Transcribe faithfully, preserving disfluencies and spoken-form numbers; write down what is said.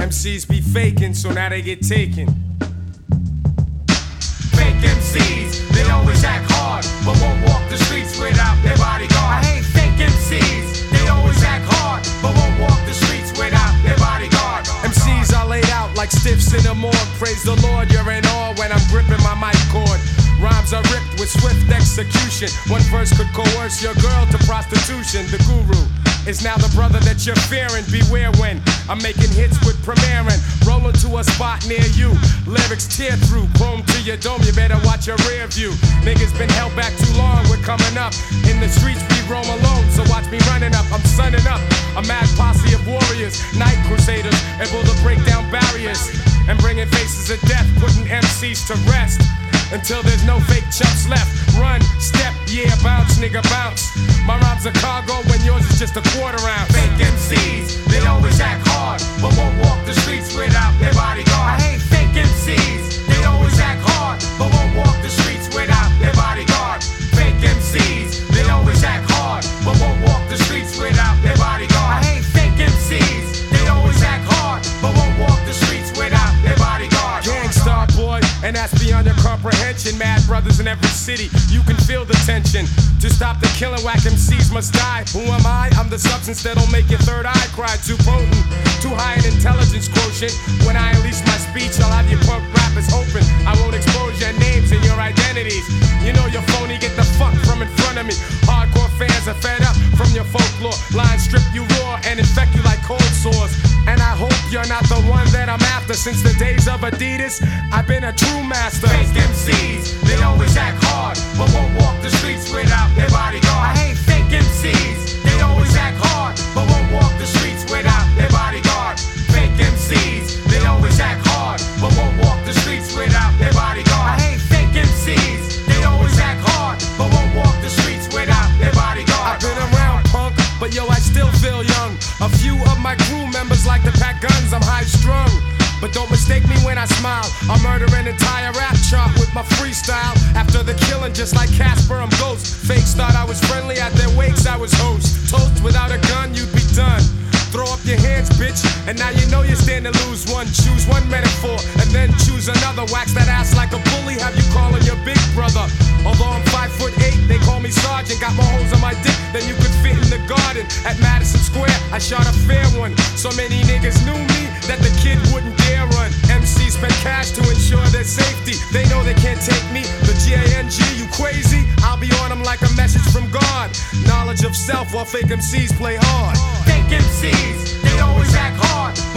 M Cs be faking, so now they get taken. Fake M Cs, they always act hard, but won't walk the streets without their bodyguard. I hate fake M Cs, they always act hard, but won't walk the streets without their bodyguard. M Cs are laid out like stiffs in the morgue. Praise the Lord, you're in awe when I'm gripping my mic cord. Rhymes are ripped with swift execution. One verse could coerce your girl to prostitution. The guru is now the brother that you're fearing. Beware when I'm making hits with premiering. Rolling to a spot near you. Lyrics tear through, chrome to your dome. You better watch your rear view. Niggas been held back too long. We're coming up. In the streets we roam alone, so watch me running up. I'm sunning up. A mad posse of warriors, night crusaders, able to break down barriers and bringing faces of death, putting M Cs to rest. Until there's no fake chumps left. Run, step, yeah, bounce, nigga, bounce. My rhymes are cargo when yours is just a quarter ounce. Fake M Cs, they always act hard, but won't walk the streets without their bodyguard. I hate fake M Cs, they always act hard, but won't walk the streets without their bodyguard. Fake M Cs, they always act hard, but won't walk the streets without their bodyguard. I hate fake M Cs, they always act hard, but won't walk the streets without their bodyguard. Gangstar boy, and that's beyond your comprehension. Mad brothers in every city, you can feel the tension. To stop the killing, whack M Cs must die. Who am I? I'm the substance that'll make your third eye cry. Too potent, too high an intelligence quotient. When I unleash my speech, I'll have you punk rappers hoping I won't expose your names and your identities. You know you're phony, get the fuck from in front of me. Hardcore fans are fed up from your folklore. Lines strip you raw and infect you like cold sores. And I hope you're not the one that I'm after. Since the days of Adidas, I've been a true master. Fake M Cs, they always act hard, but won't walk the streets without their bodyguard. I hate fake M Cs, they always act hard, but won't walk the streets without their bodyguard. Fake M Cs, they always act hard, but won't walk the streets without their bodyguard. I hate fake M Cs, they always act hard, but won't walk the streets without their bodyguard. I've been around, punk, but yo, I still feel young. A few of my crew members like to pack guns, I'm high strung. But don't mistake me when I smile. I'll murder an entire rap chart with my freestyle. After the killing, just like Casper, I'm ghost. Fakes thought I was friendly, at their wakes I was host. Toast without a gun, you'd be done. Throw up your hands, bitch, and now you know you stand to lose one. Choose one metaphor, and then choose another. Wax that ass like a bully, have you calling your big brother. Although I'm five foot eight, they call me sergeant. Got more holes on my dick than you could fit in the garden. At Madison Square, I shot a fair one. So many niggas knew me that the kid wouldn't dare run. M Cs spent cash to ensure their safety. They know they can't take me, the G A N G, you crazy? I'll be on them like a message from God. Knowledge of self while fake M Cs play hard. Fake M Cs, they always act hard,